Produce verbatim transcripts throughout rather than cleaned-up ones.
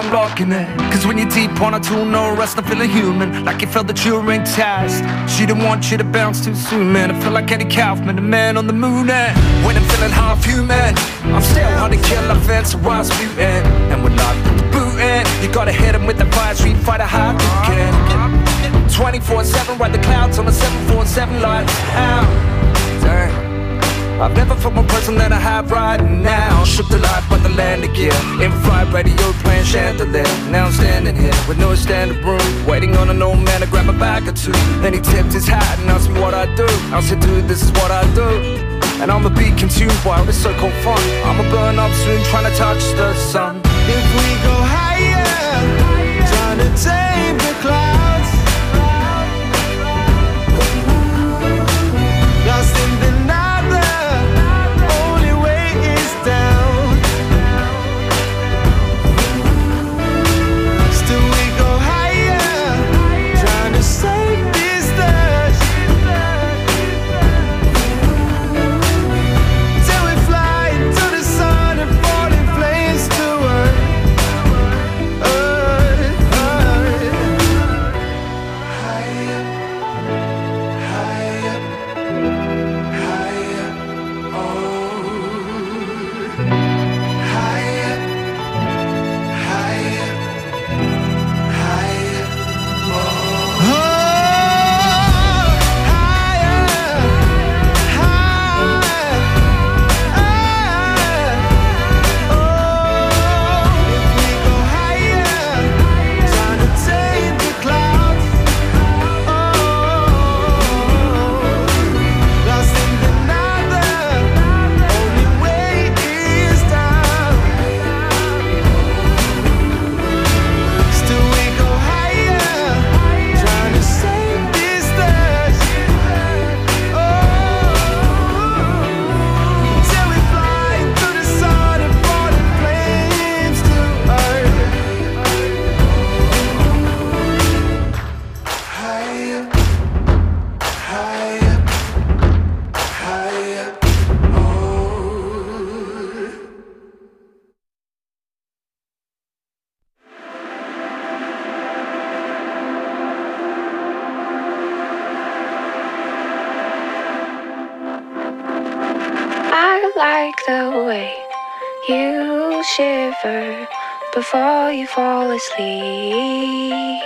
blocking it. Cause when you're deep on a tool, no rest, I'm feeling human. Like you failed the Turing test. She didn't want you to bounce too soon, man. I feel like Eddie Kaufman, the man on the moon. And when I'm feeling half human, I'm still hard to kill, I fancy Rasputin. And we're not with the bootin'. You gotta hit him with the fire, Street Fighter high again. twenty-four seven, ride the clouds on the seven forty-seven lights out. Dang. I've never felt more person than I have right now. Shook the life but the land again. In-flight radio playing chandelier. Now I'm standing here with no standing room, waiting on an old man to grab a bag or two. Then he tipped his hat and asked me what I do. I said, dude, this is what I do. And I'ma be consumed by all this so-called fun. I'ma burn up soon trying to touch the sun. If we go higher, trying to tame the clouds, lost in the night. Like the way you shiver before you fall asleep.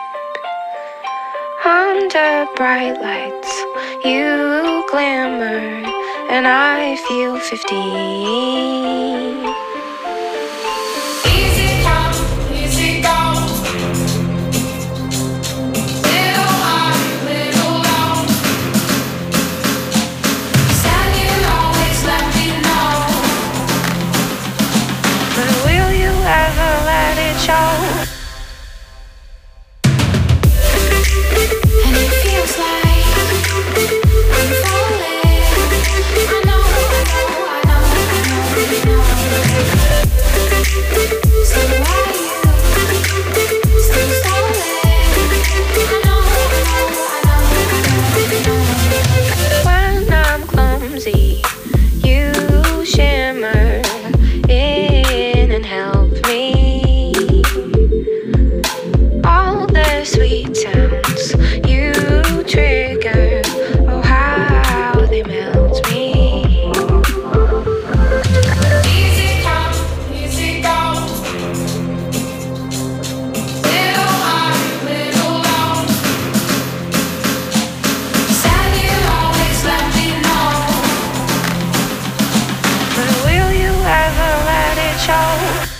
Under bright lights you glimmer and I feel fifteen. Easy come, easy go. Little high, little low. Said you'd always let me know. But will you ever let it show? And it feels like I'm falling. I know, I know, I know, I know. So why you still stalling? I know, I know, I know, I know. When I'm clumsy, you shimmer in and help me. All the sweet sounds you trigger, oh how they melt me. Easy come, easy go. Little high, little low. Said you'd always let me know. But will you ever let it show?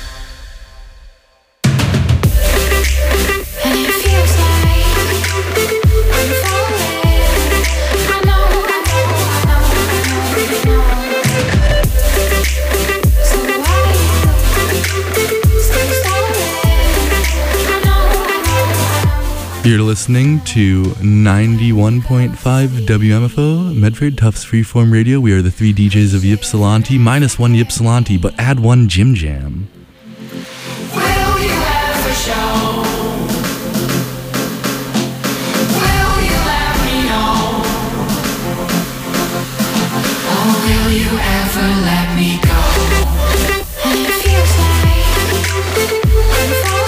And it feels like I'm falling. I know, I know, I know, I know, I know. So why you still stalling? I know, I know, I know. You're listening to ninety-one point five W M F O, Medford Tufts Freeform Radio. We are the three D Js of Ypsilanti, minus one Ypsilanti, but add one Jim Jam. Will you ever show? Will you let me know? Or will you ever let me go? And it feels like I'm falling.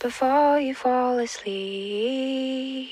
before you fall asleep.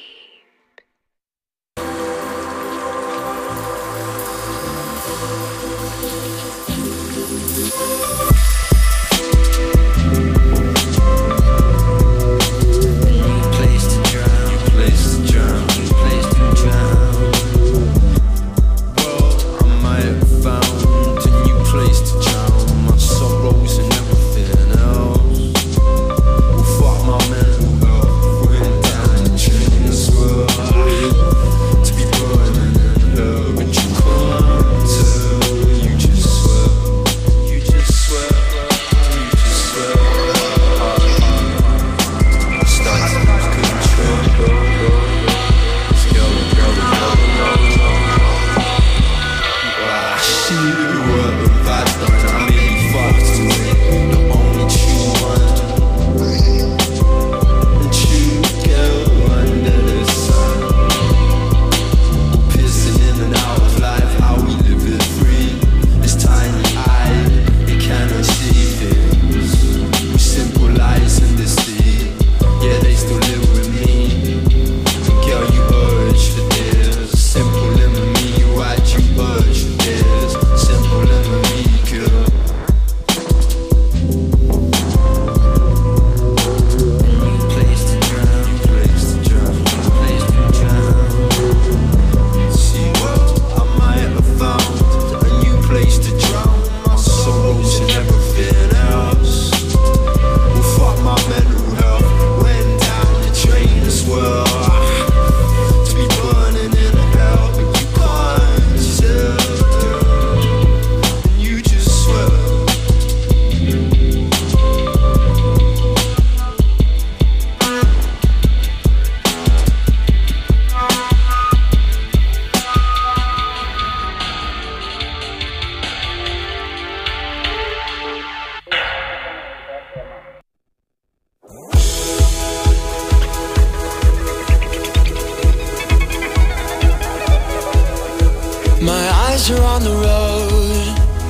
My eyes are on the road,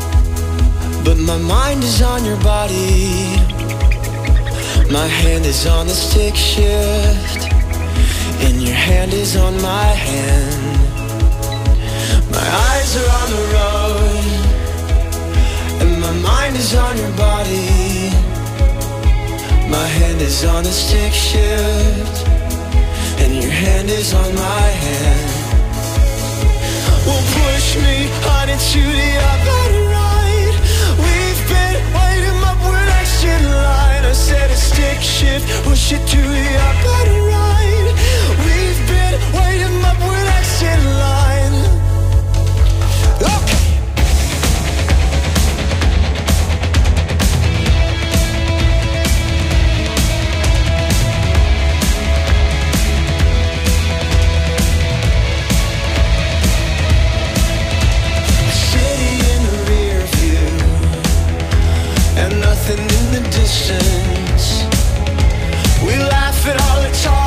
but my mind is on your body. My hand is on the stick shift, and your hand is on my hand. My eyes are on the road, and my mind is on your body. My hand is on the stick shift, and your hand is on my hand. Well, push me on into the other right. We've been waiting up, we're next in line. I said a stick shift, push it to the other right. We've been waiting up, we're next in line. Okay. Nothing in the distance. We laugh at all the talk.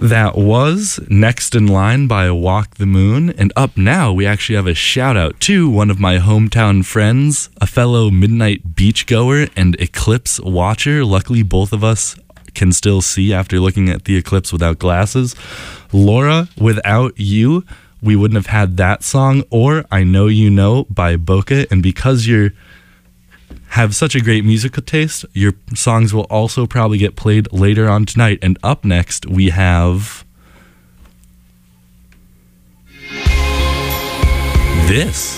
That was Next in Line by Walk the Moon. And up now, we actually have a shout out to one of my hometown friends, a fellow midnight beachgoer and eclipse watcher. Luckily, both of us can still see after looking at the eclipse without glasses. Laura, without you, we wouldn't have had that song or I Know You Know by Boca. And because you're have such a great musical taste, your songs will also probably get played later on tonight. And up next, we have this.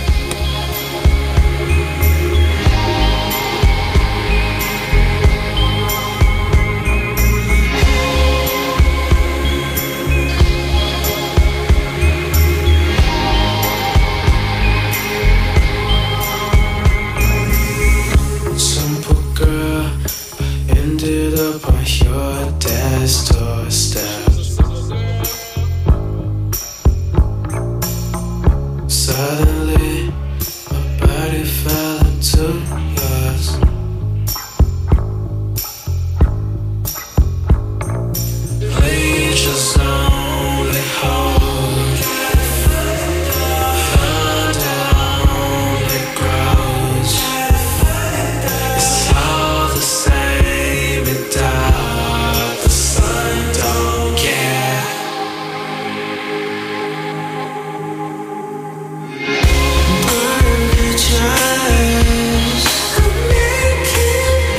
Up on your dad's doorstep. Suddenly, my body fell into yours. Please just only hold. Thunder only grows. It's all the same. Dark, the sun don't care. Burn child, I'm making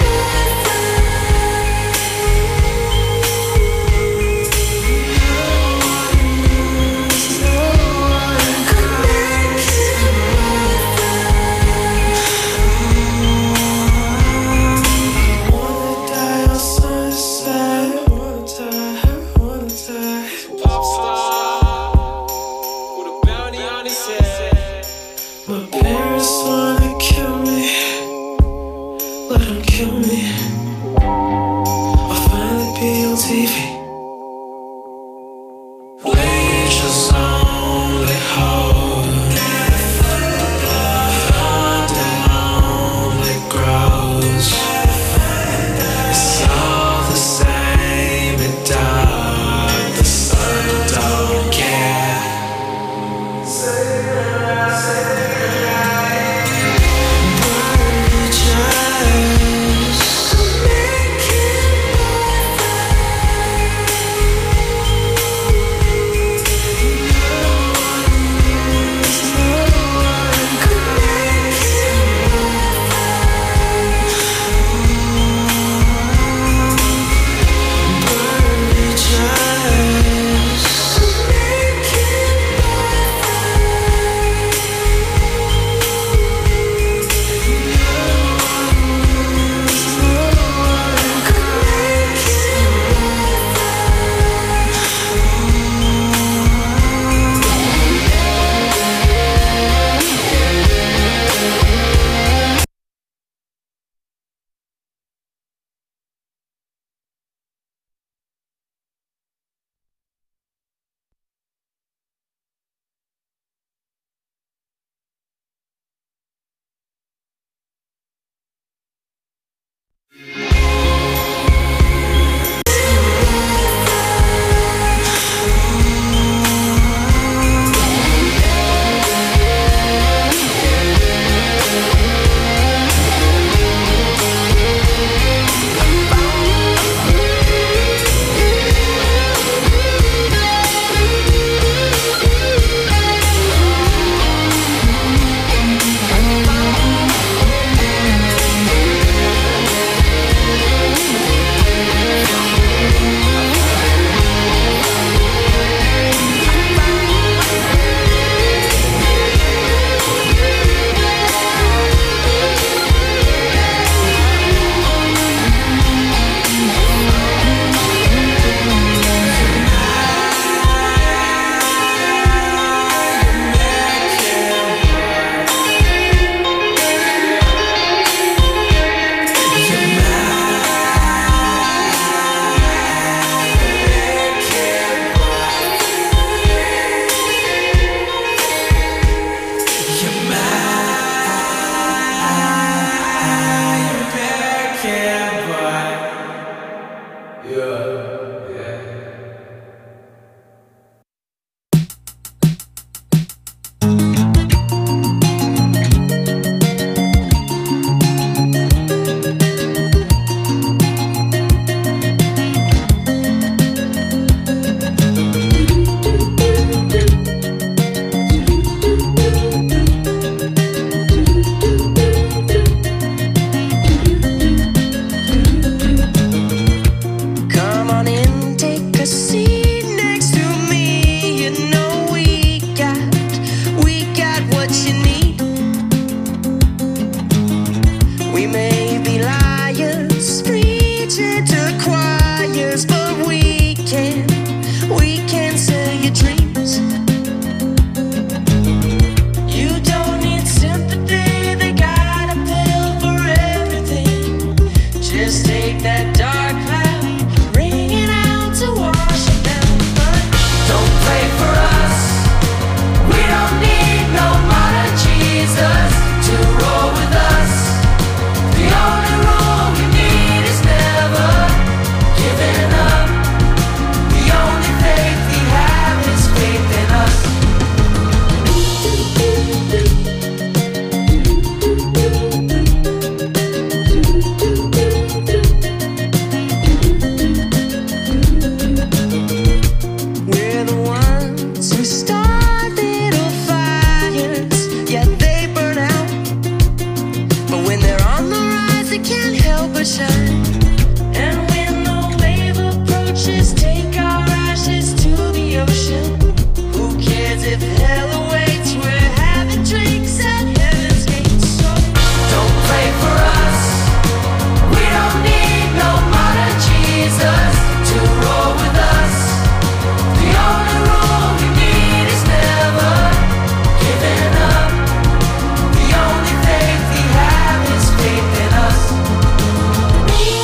never shine. And when the wave approaches, take our ashes to the ocean. Who cares if hell awaits? We're having drinks at heaven's gates. So don't pray for us. We don't need no modern Jesus to roll with us. The only rule we need is never giving up. The only faith we have is faith in us. We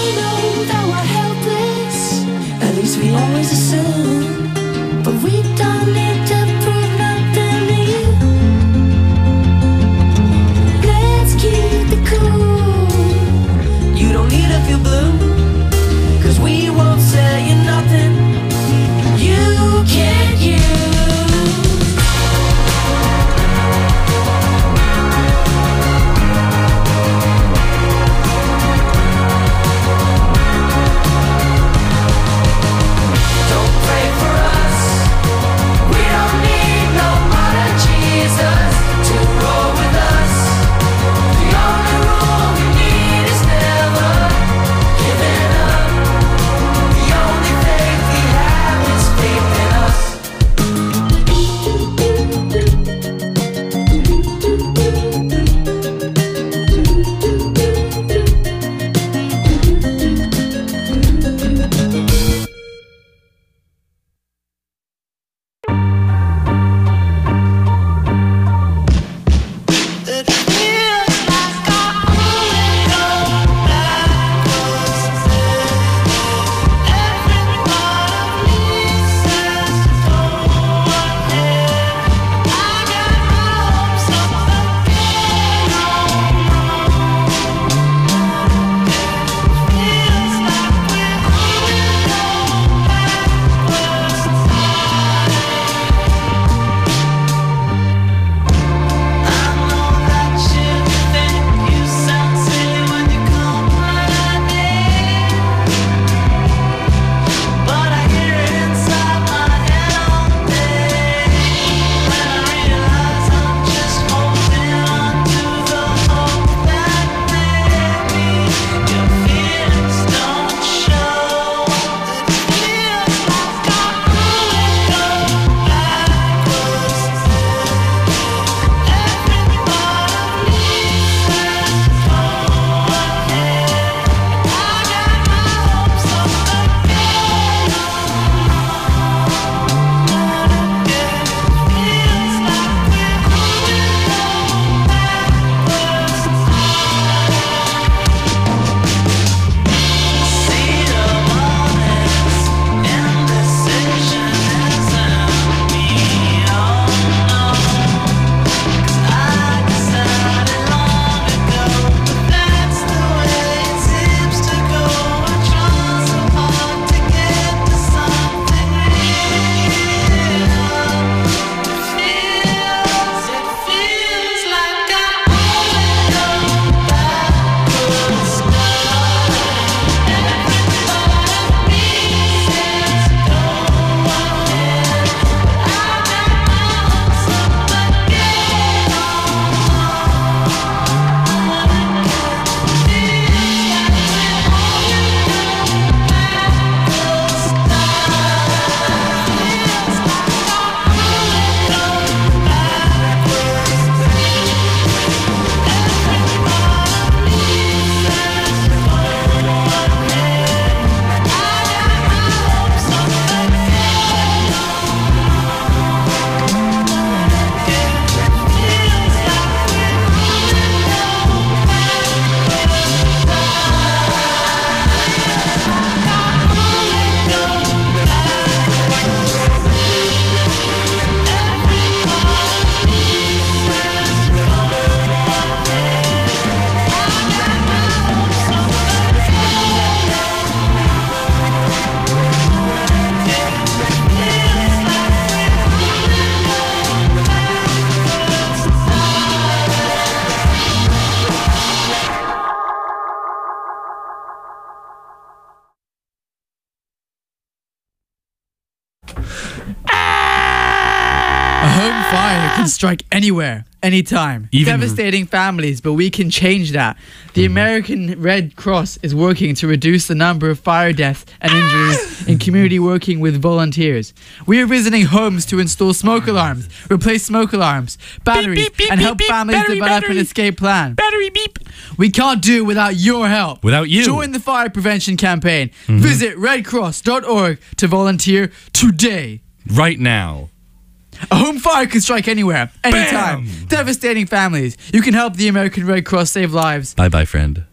can strike anywhere, anytime. Even- Devastating families, but we can change that. The American Red Cross is working to reduce the number of fire deaths and injuries in community working with volunteers. We are visiting homes to install smoke alarms, replace smoke alarms, batteries, beep, beep, and beep, help beep, families battery, develop battery. an escape plan. Battery beep. We can't do without your help. Without you. Join the fire prevention campaign. Visit red cross dot org to volunteer today. Right now. A home fire can strike anywhere, anytime. Bam! Devastating families. You can help the American Red Cross save lives. Bye bye, friend.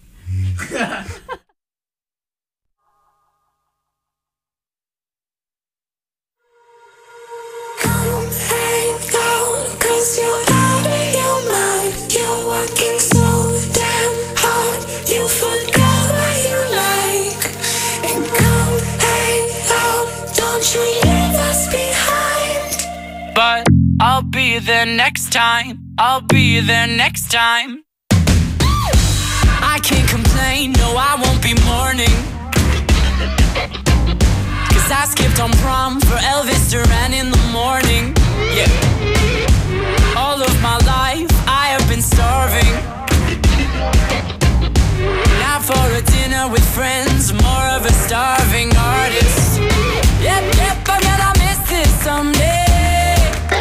Come hang out, cause you're out of your mind. You're working so damn hard, you forgot what you like. And come hang out, don't you leave us behind. But I'll be there next time. I'll be there next time. I can't complain, no, I won't be mourning. Cause I skipped on prom for Elvis Duran in the morning. Yeah. All of my life I have been starving. Now for a dinner with friends, more of a starving artist. Yep, yep, I'm gonna miss this someday.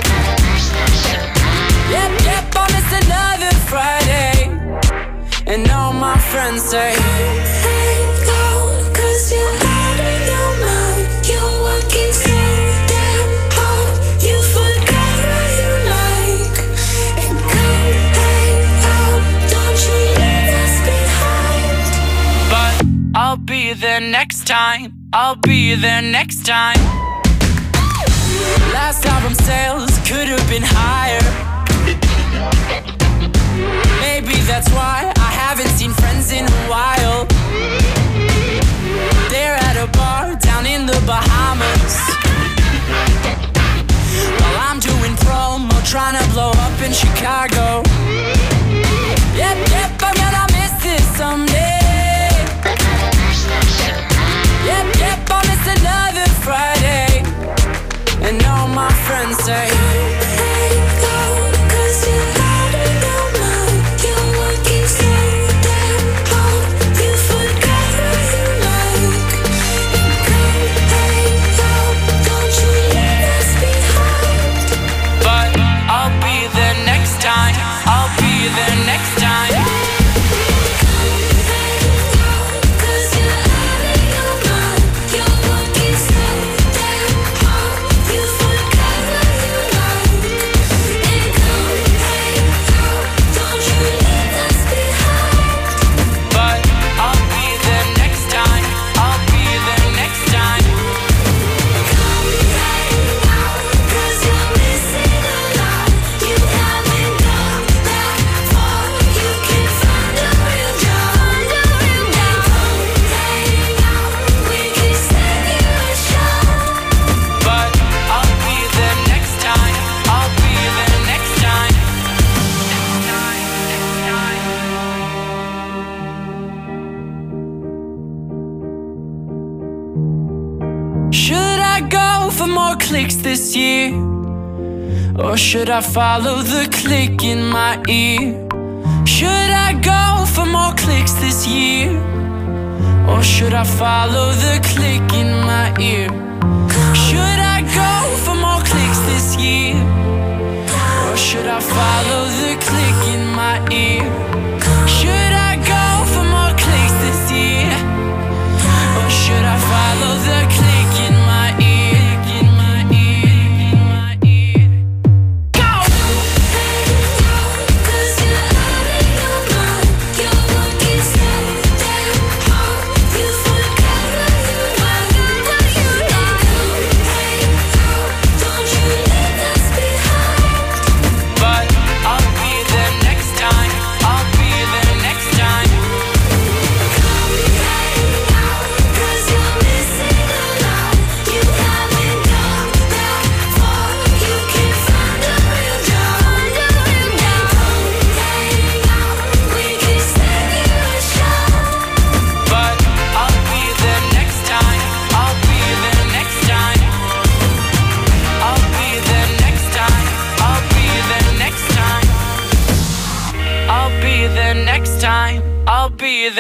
Yep, yep, I'll miss another Friday. And all my friends say, Hang out, cause you're out of your mind. You're working so damn hard, you forgot what you like. And come hang out, don't you leave us behind. but I'll be there next time. I'll be there next time. Last album sales could have been higher. Maybe that's why I haven't seen friends in a while. They're at a bar down in the Bahamas, while I'm doing promo, trying to blow up in Chicago. Yep, yep, I'm gonna miss this someday. Yep, yep, I'll miss another Friday. And all my friends say, Hang out, cause you're out of your mind. You're working so damn hard, you forgot what you like. And come hang out, don't you leave us behind. but I'll be there next time. I'll be there next time. Cause you're out of your mind. You're working so damn hard, you forgot what you like. And come hang out, don't you leave us behind. But I'll be there next time. I'll be there next time. Come hang out, cause you're missing a lot. You haven't gone that far, you can find a real job. Now come hang out, we can send you a shot. But I'll be there next time. I'll be there next time. Should I go for more clicks this year? Or should I follow the click in my ear? Should I go for more clicks this year? Or should I follow the click in my ear? Should I go for more clicks this year? Or should I follow the click in my ear? Should I go for more clicks this year? Or should I follow the click in my ear? In my ear, in my ear. Go! Cause you're out of your mind. You're working so damn hard, you forgot what you like. And come hang out, don't you leave us behind. But I'll be there next time. I'll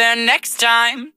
there next time.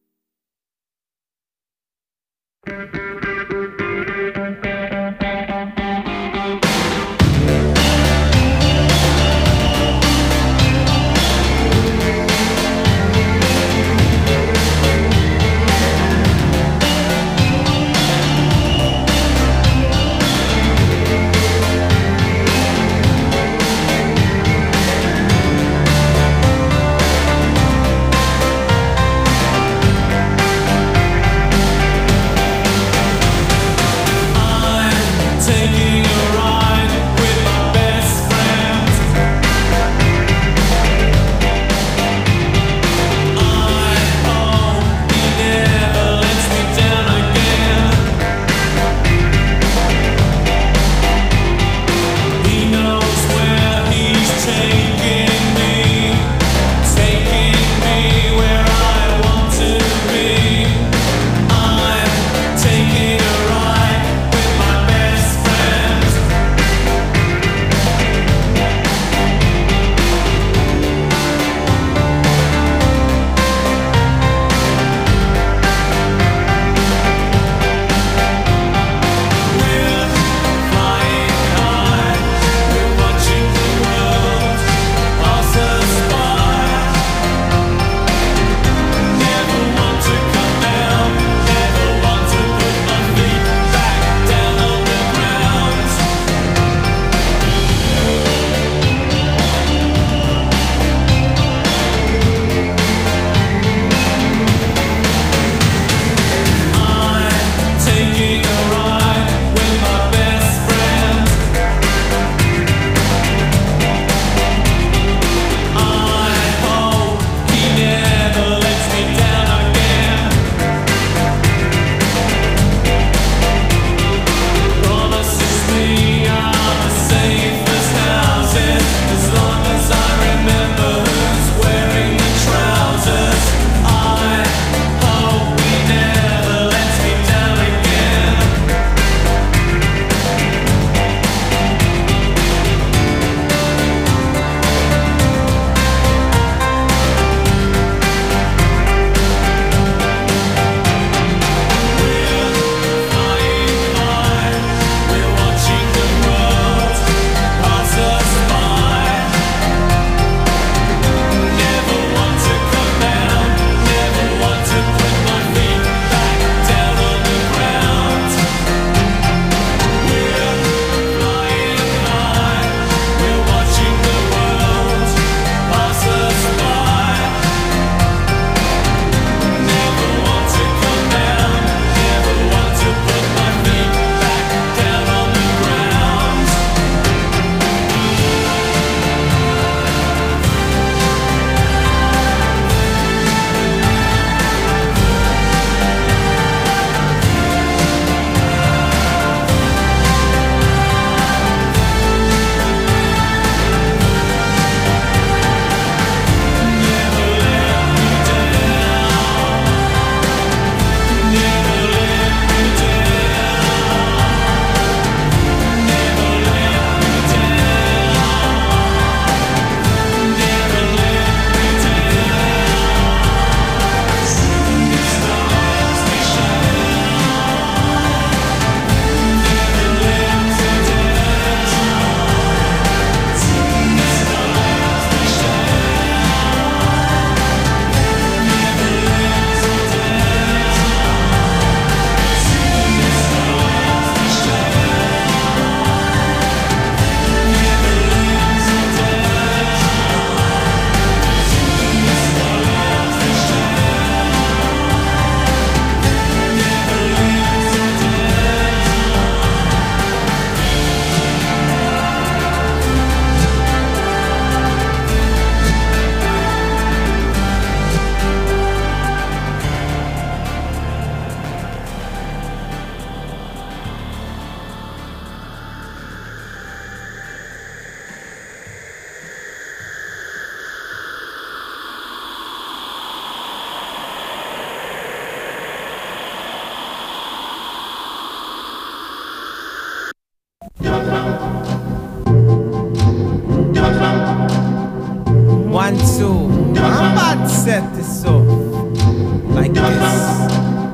One, two, I'm about to set this off.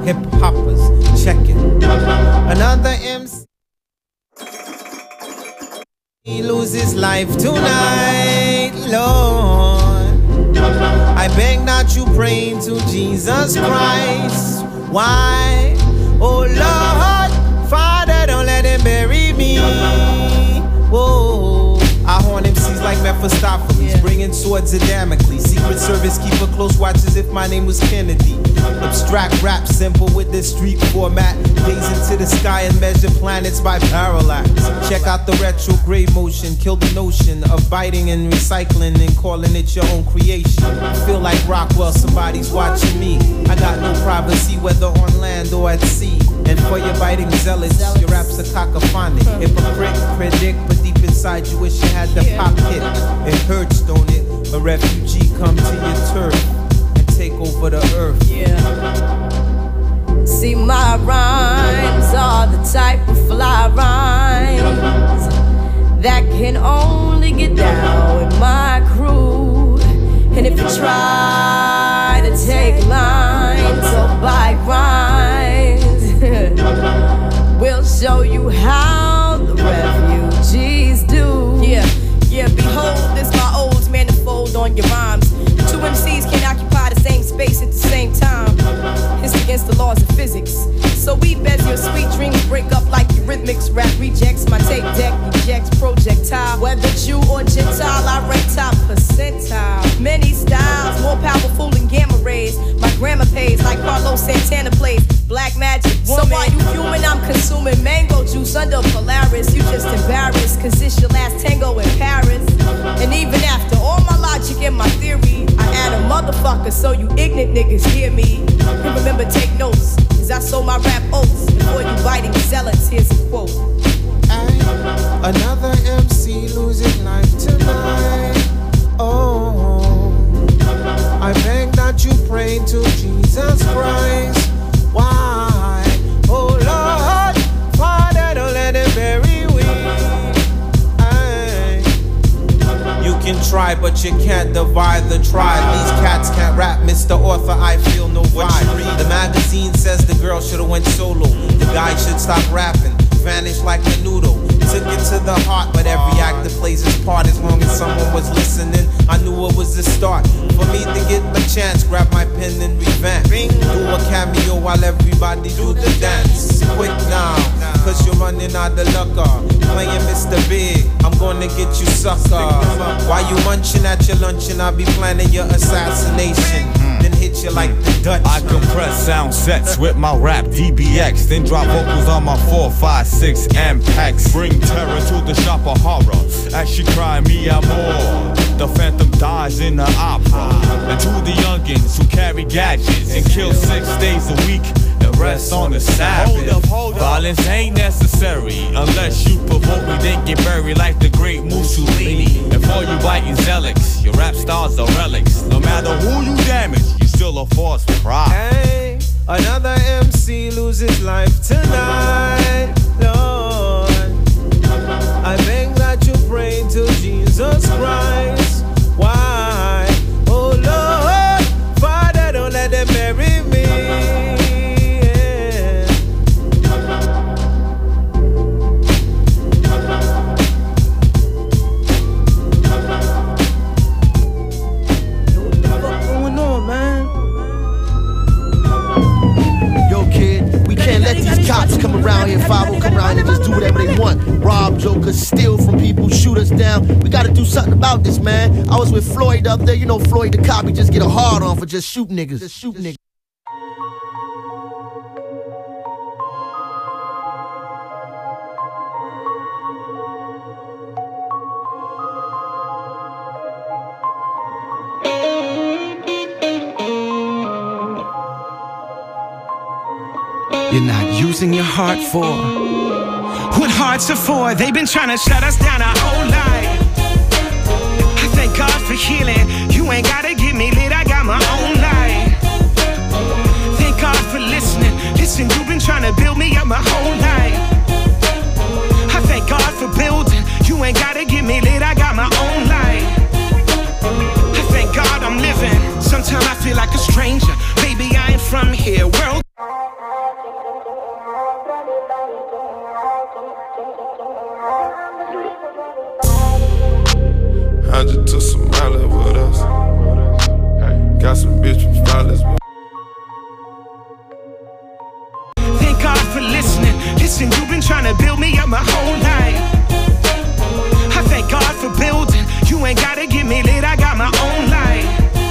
hip hoppers, check it. Another M C he loses life tonight, Lord. I beg that you pray to Jesus Christ. Why? Oh Lord, Father, don't let him bury me. Whoa. I horn M Cs like Mephistopheles, yeah. Bringing swords of Damocles. Secret Service keep a close watch as if my name was Kennedy. Abstract rap, simple with this street format. Gaze into the sky and measure planets by parallax. Check out the retrograde motion, kill the notion of biting and recycling and calling it your own creation. Feel like Rockwell, somebody's watching me. I got no privacy, whether on land or at sea. And for your biting zealots, your rap's a cacophonic. Hypocrite, predict, but deep inside you wish you had the pop hit. It hurts, don't it? A refugee come to your turf and take over the earth. Yeah. See, my rhymes are the type of fly rhymes that can only get down with my crew. And if you try to take lines or bite rhymes, we'll show you how the refugees do. Yeah, yeah, behold, this my old manifold on your rhymes. Two M Cs can occupy the same space at the same time. It's against the laws of physics. So we bet your sweet dreams break up like Eurythmics. Rap rejects my tape deck, ejects projectile. Whether Jew or Gentile, I rank top percentile. Many styles, more powerful than gamma rays. My grammar pays like Carlos Santana plays Black Magic Woman. So while you human, I'm consuming mango juice under Polaris. You just embarrassed, cause it's your last tango in Paris. And even after all my logic and my theory, I add a motherfucker so you ignorant niggas hear me. And remember, take notes, cause I sold my rap oats. Before you biting zealots, here's a quote. Aye, another M C losing life tonight. Oh, I beg that you pray to Jesus Christ. Why? Oh Lord, Father, don't let him bury we. Aye. You can try, but you can't divide the tribe. These cats can't rap, Mister Author, I feel no vibe. The magazine says the girl should've went solo. The guy should stop rapping, vanish like Menudo. Took it to the heart, but every actor plays his part. As long as someone was listening, I knew it was the start. For me to get my chance, grab my pen and revamp. Do a cameo while everybody do the dance. Quick now, cause you're running out of luck. Playing Mister Big, I'm gonna get you sucker. While you munching at your luncheon, I'll be planning your assassination. Then hit you like the Dutch. I compress sound sets with my rap D B X, then drop vocals on my four, five, six M packs. Bring terror to the shop of horror as she cry me out more. The phantom dies in the opera. And to the youngins who carry gadgets and kill six days a week and rest on the Sabbath. Hold up, hold up. Violence ain't necessary unless you provoke me, then get buried like the great Mussolini. And for you biting zealots, your rap stars are relics. No matter who you damage, you still a force for pride. Hey, another M C loses life tonight, Lord. I beg that you pray to Jesus Christ. Why? Oh Lord, Father, don't let them bury me. Yeah. Yo, what the fuck going on, man? Yo, kid, we can't let these cops come around here, five oh come around and just do whatever they want. Rob jokers, steal from people, shoot us down. We gotta do something about this, man. I was with Floyd up there, you know Floyd the cop, he just get a hard on for just shoot niggas. Just shoot niggas. You're not using your heart for what hearts are for. They've been trying to shut us down our whole life. I thank God for healing. You ain't gotta get me lit, I got my own life. Thank God for listening. Listen, you've been trying to build me up my whole life. I thank God for building. You ain't gotta get me lit, I got my own life. I thank God I'm living. Sometimes I feel like a stranger. Baby, I ain't from here. World to Somalia with us. Got some bitch from Flawless. Thank God for listening. Listen, you've been trying to build me up my whole life. I thank God for building. You ain't gotta get me lit, I got my own life.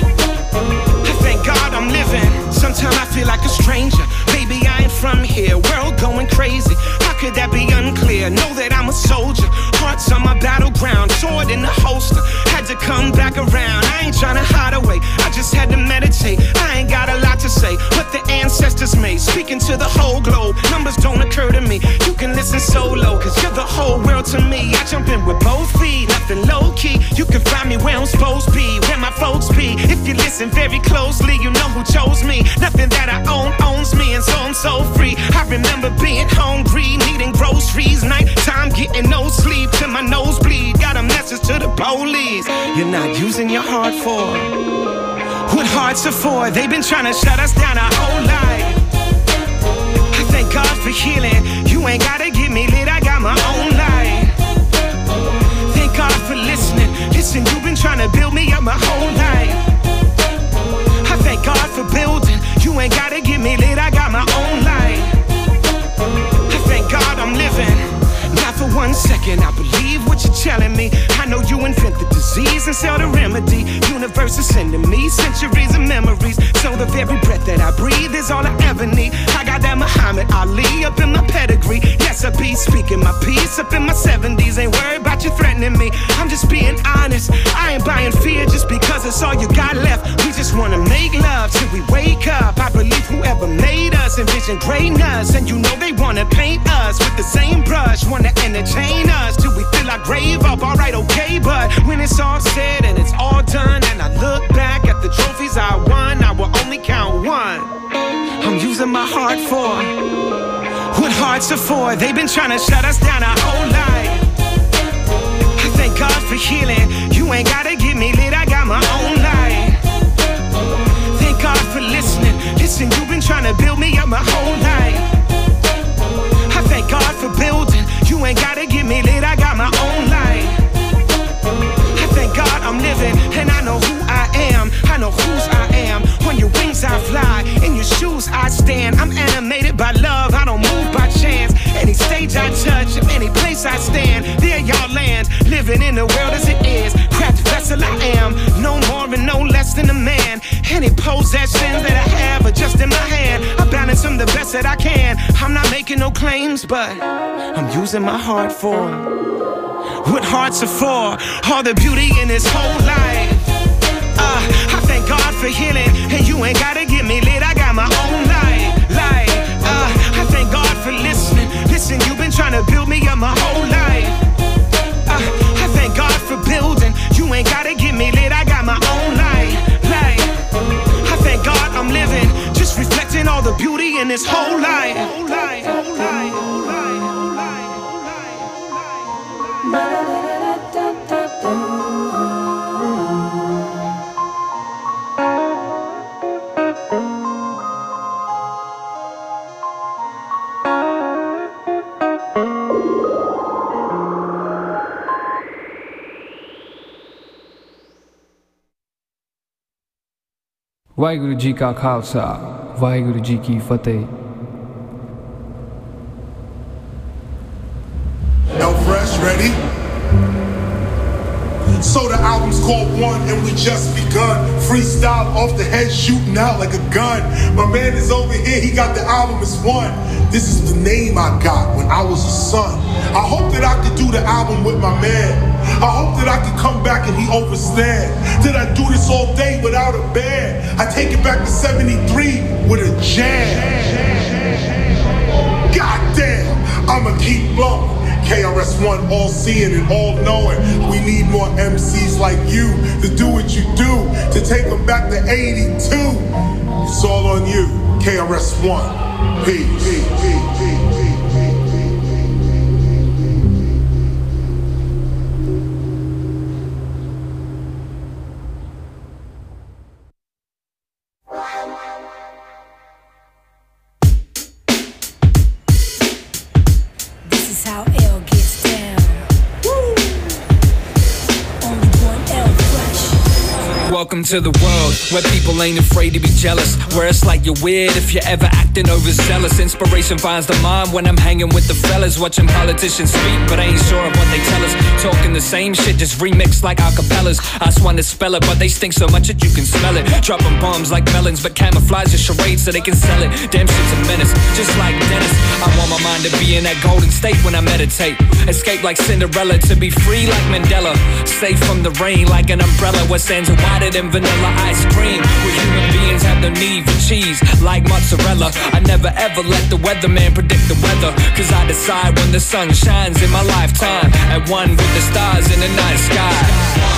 I thank God I'm living. Sometimes I feel like a stranger. Baby, I ain't from here. World going crazy. How could that be unclear? Know that I'm a soldier. Hearts on my battleground. Sword in the holster. Had to come back around. I ain't trying to hide away. I just had to meditate. I ain't got a lot to say. What the ancestors made. Speaking to the whole globe. Numbers don't occur to me. You can listen solo. Cause you're the whole world to me. I jump in with both feet. Nothing low key. You can find me where I'm supposed to be. Where my folks be. If you listen very closely, you know who chose me. Nothing that I own owns me, and so I'm so free. I remember being hungry, needing groceries, night time getting no sleep till my nose bleed. Got a message to the police: you're not using your heart for what hearts are for. They've been trying to shut us down our whole life. I thank God for healing. You ain't gotta get me lit, I got my own life. Thank God for listening. Listen, you've been trying to build me up my whole life. I thank God for building. You ain't gotta get me lit, I got my own life. I thank God I'm living. Not for one second I believe what you're telling me. I know you invent the disease and sell the remedy. Universe is sending me centuries of memories. So the very breath that I breathe is all I ever need. I got that Muhammad Ali up in my pedigree. Yes, I be speaking my peace up in my seventies. Ain't worried about you threatening me. I'm just being honest. I ain't buying fear just because it's all you got left. We just wanna make love till we wake up. I believe whoever made us envisioned greatness. And you know they wanna paint us with the same brush. Wanna entertain us till we fill our grave up. Alright, okay, but when it's all said and it's all done, and I look back at the trophies I won, I will only count one. I'm using my heart for what hearts are for. They've been trying to shut us down our whole life. I thank God for healing. You ain't gotta get me lit, I got my own life. Thank God for listening. Listen, you've been trying to build me up my whole life. I thank God for building. You ain't gotta get me lit, I got my own life. I thank God I'm living, and I know who I am. I know whose I am. On your wings I fly, in your shoes I stand. I'm animated by love, I don't move by chance. Any stage I touch, any place I stand, there y'all land. Living in the world as it is, cracked vessel I am. No more and no less than a man. Any possessions that I have are just in my hand. I balance them the best that I can. I'm not making no claims, but I'm using my heart for what hearts are for. All the beauty in this whole life. uh, I thank God for healing. And you ain't gotta get me lit, I got my own life. Life. uh, I thank God for listening. Listen, you've been trying to build me up my whole life. uh, I thank God for building. You ain't gotta get me lit, I got my own life. Life. I thank God I'm living, just reflecting all the beauty in this whole life. Whole life. Whole life. Whole life. Waheguru ji का खालसा वाहिगुरु जी की फतेह. Yo, Fresh, ready? So the album's called One and we just begun. Freestyle off the head, shooting out like a gun. My man is over here, he got the album as one. This is the name I got when I was a son. I hope that I could do the album with my man. I hope that I could come back and he overstand. Did I do this all day without a band? I take it back to seventy-three with a jam. Goddamn, I'ma keep blowing. K R S One, all seeing and all knowing. We need more M Cs like you to do what you do, to take them back to eighty-two. It's all on you, K R S One. Peace. Peace, peace, peace, peace. This is how L gets down. Woo! Only one L. Welcome to the world where people ain't afraid to be jealous, where it's like you're weird if you're ever acting overzealous. Inspiration finds the mind when I'm hanging with the fellas, watching politicians speak, but I ain't sure of what they tell us. Talking the same shit, just remixed like acapellas. I just want to spell it, but they stink so much that you can smell it. Dropping bombs like melons, but camouflage is charade so they can sell it. Damn shit's a menace, just like Dennis. I want my mind to be in that golden state when I meditate. Escape like Cinderella, to be free like Mandela. Safe from the rain like an umbrella, where sands are wider than vanilla ice cream. Where human beings have no need for cheese like mozzarella. I never ever let the weatherman predict the weather, cause I decide when the sun shines in my lifetime. At one with the stars in the night sky.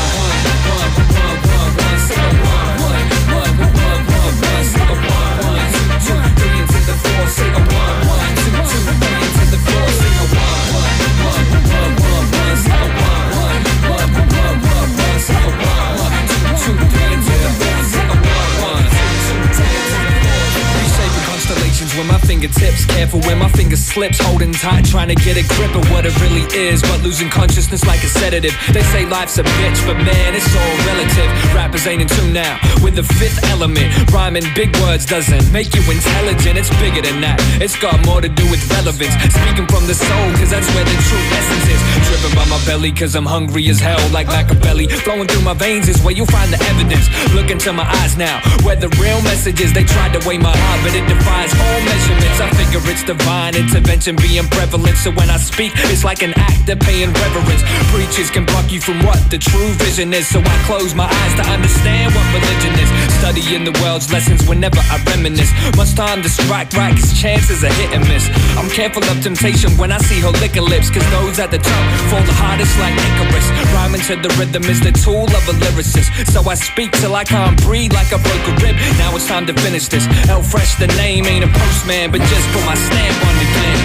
With my fingertips, careful where my finger slips, holding tight, trying to get a grip of what it really is, but losing consciousness like a sedative. They say life's a bitch, but man, it's all relative. Rappers ain't in tune now with the fifth element. Rhyming big words doesn't make you intelligent, it's bigger than that. It's got more to do with relevance. Speaking from the soul, cause that's where the true essence is. Driven by my belly, cause I'm hungry as hell, like Machiavelli. Flowing through my veins is where you'll find the evidence. Look into my eyes now, where the real message is. They tried to weigh my heart, but it defies all measurements. I figure it's divine intervention being prevalent, so when I speak, it's like an act of paying reverence. Preachers can block you from what the true vision is, so I close my eyes to understand what religion is. Studying the world's lessons whenever I reminisce. Much time to strike right, cause chances are hit and miss. I'm careful of temptation when I see her liquor lips, cause those at the top fall the hardest like Icarus. Rhyming to the rhythm is the tool of a lyricist, so I speak till I can't breathe like I broke a rib. Now it's time to finish this. El Fresh the name, ain't a postman, but just put my stamp on the game.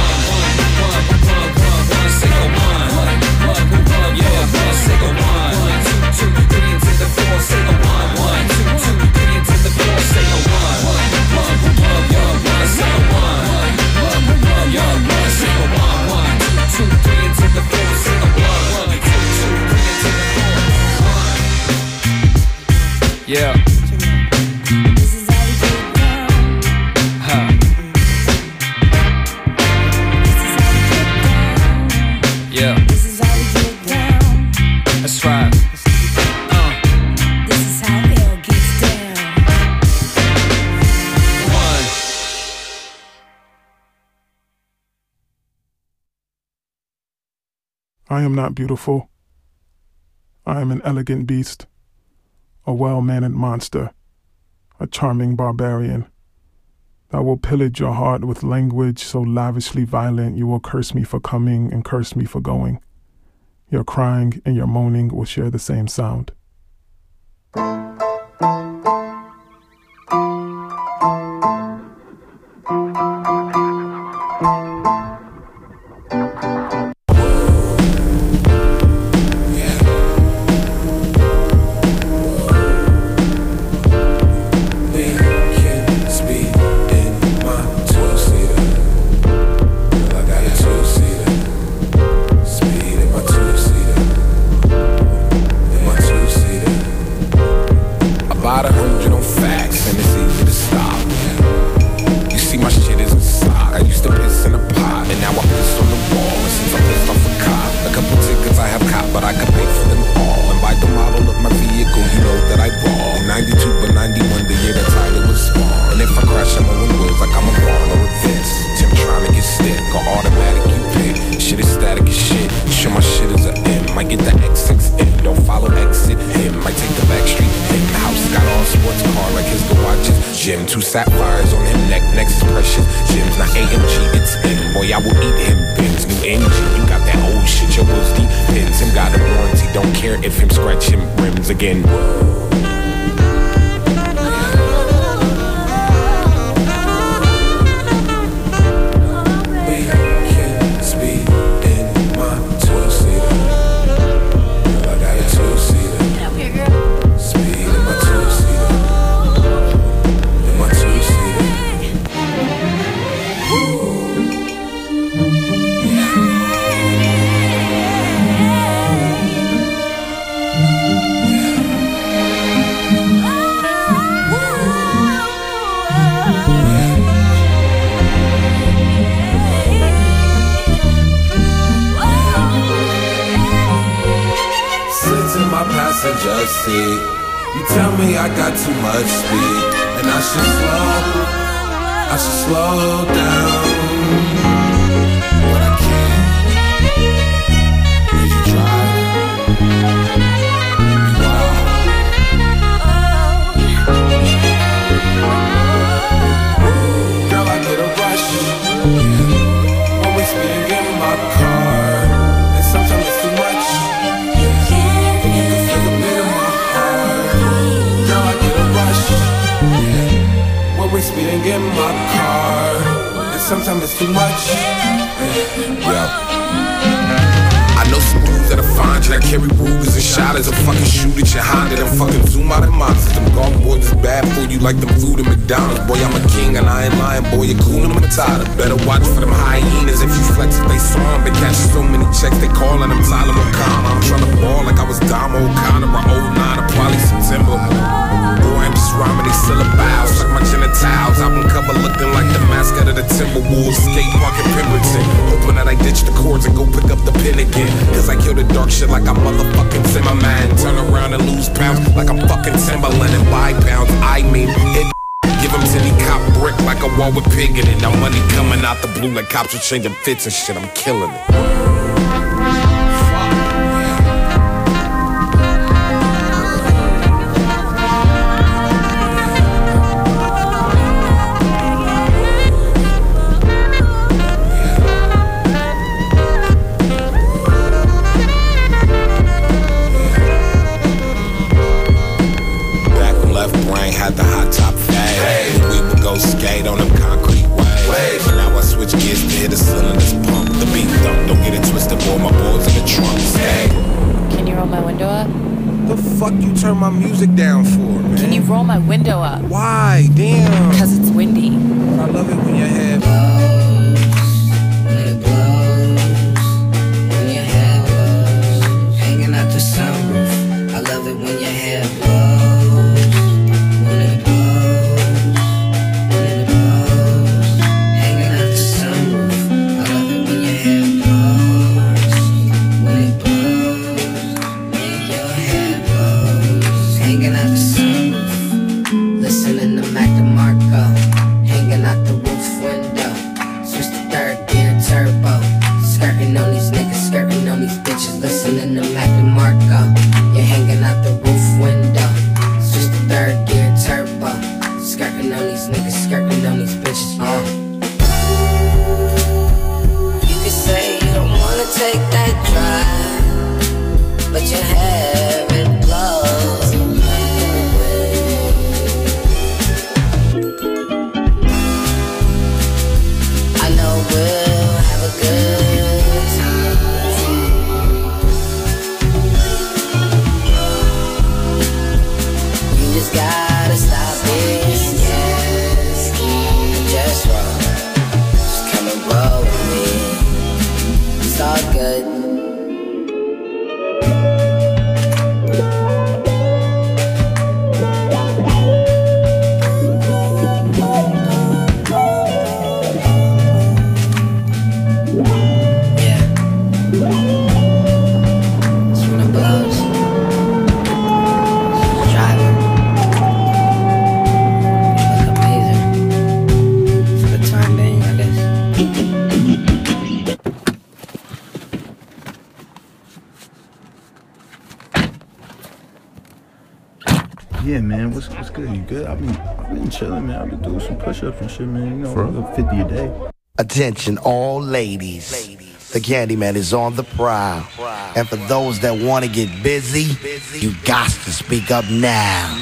Yeah. Yeah. This is how we get down. That's right. Uh. This is how hell gets down. One. I am not beautiful. I am an elegant beast, a well-mannered monster, a charming barbarian. I will pillage your heart with language so lavishly violent you will curse me for coming and curse me for going. Your crying and your moaning will share the same sound. Two sapphires on him, neck, next is precious gems. Not A M G, it's M. Boy, I will eat him bins. New engine, you got that old shit, your wheels deep pins. Him got a warranty, don't care if him scratch him rims again. said just see. You tell me I got too much speed, and I should slow, I should slow down. But I can't. Would you try? Wow. Girl, I get a rush when we speeding in my car, and sometimes it's too much. You can feel the beat of my heart. Girl, I get a rush when we speeding in my car, and sometimes it's too much. Yeah. I know some dudes that'll find you that carry Rugers and shotters and fucking shoot at your Honda and fucking zoom out at monsters. Them golf boys is bad for you like them food at McDonald's. Boy, I'm a king and I ain't lying, boy, you're cool and Matata. Better watch for them hyenas if you flex if they saw them. Been catching so many checks, they calling them Tyler O'Connor. I'm trying to ball like I was Dom O'Connor or oh nine or probably September. Boy, I'm just rhyming these syllables like my genitals. Album cover looking like the mascot of the Timberwolves. Skate park in Pemberton, hoping that I ditch the chords and go pick up the pen again. Cause I kill the dark shit like I'm motherfucking Zimmerman. Turn around and lose pounds like I'm fucking Timberland and buy pounds. I mean, it give them any cop brick like a wall with pig in it. Now money coming out the blue like cops are changing fits and shit. I'm killing it. Had the hot top fade, hey. We would go skate on them concrete waves. Waves. Now I switch gears to hit the cylinders pump. The beat thump, don't get it twisted, boy. My boys in the trunk. Hey. Can you roll my window up? The fuck you turn my music down for, man? Can you roll my window up? Why? Damn. Cause it's windy. I love it when your head blows, when it blows, when your hair blows, hanging out the sunroof. I love it when your hair blows. Listening to Mac DeMarco, you're hanging out the roof window. Switch the third gear turbo. Skirting on these niggas, skirting on these bitches, uh. You can say you don't wanna take that drive, but your hair it blows. I know we'll have a good gotta stop this, yeah. Just roll, just come and roll with me. It's all good. Yeah. It's when it blows. Driving. Yeah, man, what's, what's good? You good? I've been, I've been chilling, man. I've been doing some push-ups and shit, man. You know, for fifty a day. Attention, all ladies. The Candyman is on the prowl. And for those that want to get busy, you got to speak up now.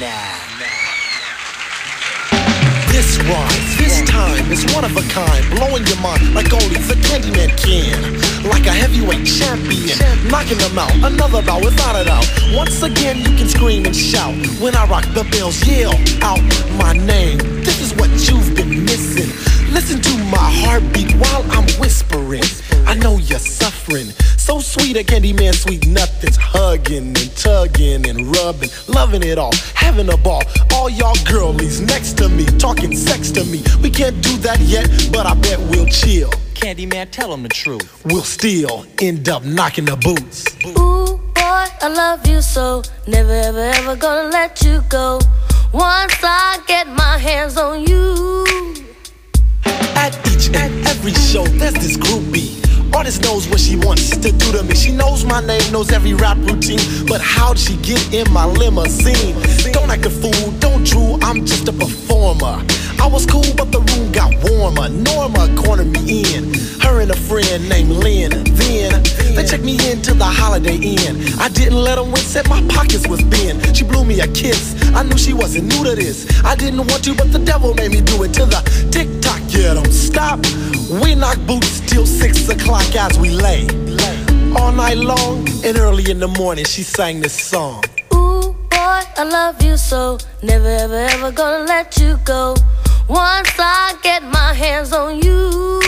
This rhyme, this time is one of a kind, blowing your mind like only the Candyman can. Like a heavyweight champion, knocking them out, another bout without a doubt. Once again you can scream and shout when I rock the bells, yell out my name. This is what you've been missing. Listen to my heartbeat while I'm whispering. I know you're suffering. So sweet, a Candyman, sweet nothings. Hugging and tugging and rubbing, loving it all, having a ball. All y'all girlies next to me, talking sex to me. We can't do that yet, but I bet we'll chill. Candyman, tell them the truth. We'll still end up knocking the boots. Ooh, boy, I love you so, never ever ever gonna let you go. Once I get my hands on you. At each and every show, there's this groupie. Artist knows what she wants to do to me. She knows my name, knows every rap routine. But how'd she get in my limousine? Don't act a fool, don't drool, I'm just a performer. I was cool, but the room got warmer. Norma cornered me in, her and a friend named Lynn. Then they checked me into the Holiday Inn. I didn't let them win, said my pockets was thin. She blew me a kiss, I knew she wasn't new to this. I didn't want to, but the devil made me do it. To the tick-tock, yeah, don't stop. We knock boots till six o'clock as we lay. All night long and early in the morning, she sang this song. Ooh, boy, I love you so, never ever ever gonna let you go. Once I get my hands on you.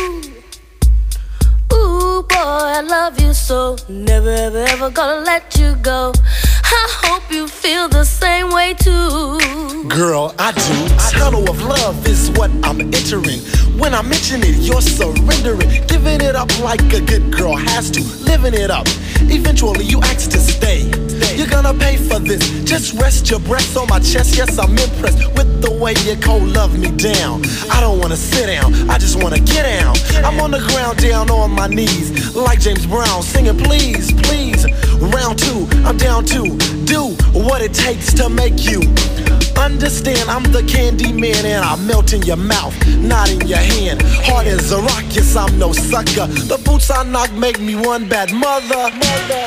Ooh, boy, I love you so, never ever ever gonna let you go. I hope you feel the same way too. Girl, I do. Tunnel of love is what I'm entering. When I mention it, you're surrendering. Giving it up like a good girl has to. Living it up. Eventually you ask to stay. You're gonna pay for this. Just rest your breath on my chest. Yes, I'm impressed with the way you cold love me down. I don't wanna sit down, I just wanna get down. I'm on the ground down on my knees, like James Brown singing please, please. Round two, I'm down to do what it takes to make you understand. I'm the candy man and I melt in your mouth, not in your hand. Hard as a rock, yes, I'm no sucker. The boots I knock make me one bad mother. mother.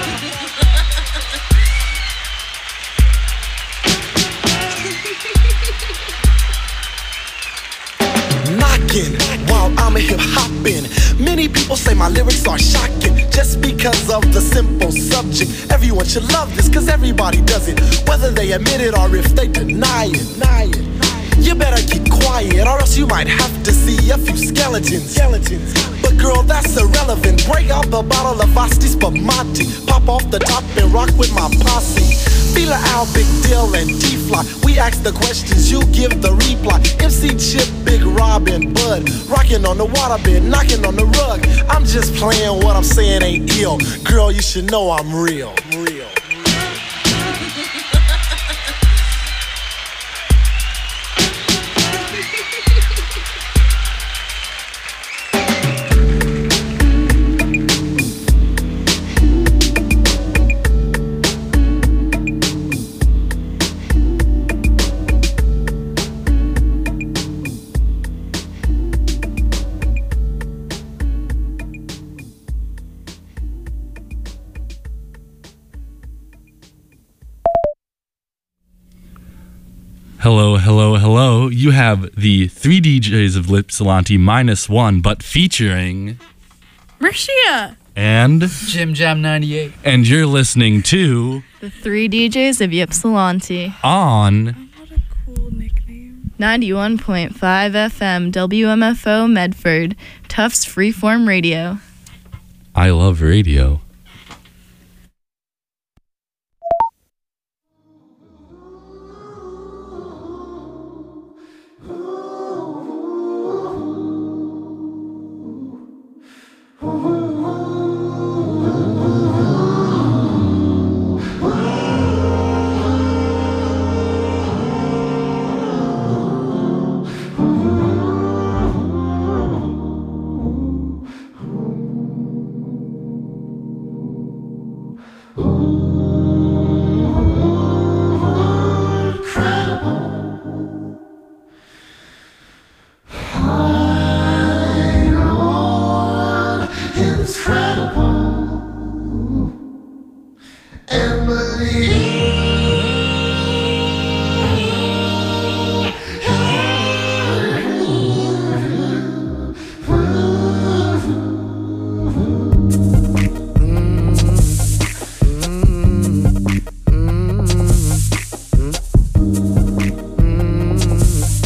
Knocking while I'm hip hopping. Many people say my lyrics are shocking just because of the simple subject. Everyone should love this cause everybody does it, whether they admit it or if they deny it. Deny it. You better keep quiet or else you might have to see a few skeletons. skeletons. But girl, that's irrelevant. Break out the bottle of Asti Spumante, pop off the top and rock with my posse. Fila Al, Big Deal, and T-Fly. We ask the questions, you give the reply. M C Chip, Big Rob, and Bud. Rocking on the waterbed, knocking on the rug. I'm just playing, what I'm saying ain't ill. Girl, you should know I'm real. Real. Hello, hello, hello. You have the three D Js of Lipsalante minus one, but featuring Marcia and Jim Jam ninety-eight. And you're listening to the three D Js of Ypsilanti on ninety-one point five F M W M F O Medford, Tufts Freeform Radio. I love radio.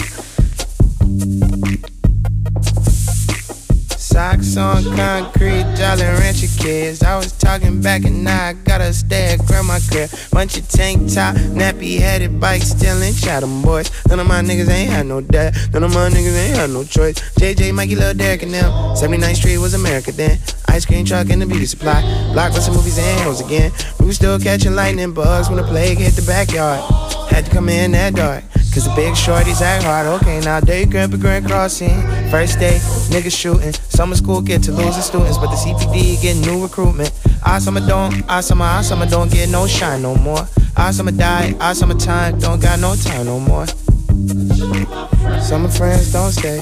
Socks on concrete, Jolly Rancher kids. I was talking back and now I gotta stay at grandma crib. Bunch of tank top, nappy headed bike stealing Chatham boys. None of my niggas ain't had no dad. None of my niggas ain't had no choice. J J, Mikey, Lil Derek and them. seventy-ninth Street was America then. Ice cream truck and the beauty supply. Blockbuster movies and hoes again. We was still catching lightning bugs when the plague hit the backyard. Had to come in that dark, cause the big shorties act hard. Okay, now day grandpa grand crossing. First day, niggas shooting. Summer school get to losing students, but the C P D get new recruitment. Our summer don't, our summer, our summer don't get no shine no more. Our summer die, our summer time don't got no time no more. Summer friends don't stay.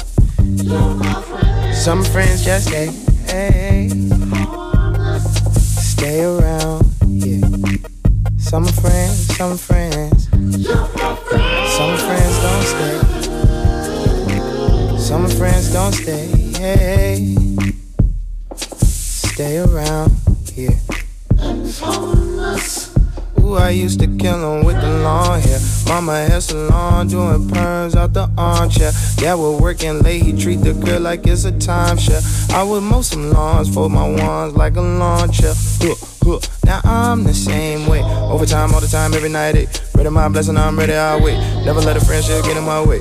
Summer friends just stay. Hey, stay around, yeah. Summer friends, summer friends. Summer friends don't stay. Summer friends don't stay. Hey, stay around, yeah. Ooh, I used to kill 'em with the long hair. Mama hair salon, doing perms out the armchair. Yeah, we're working late, he treat the girl like it's a timeshare. I would mow some lawns, fold my wands like a lawn chair. Huh, huh. Now I'm the same way. Overtime all the time, every night. It. Ready my blessing, I'm ready, I'll wait. Never let a friendship get in my way.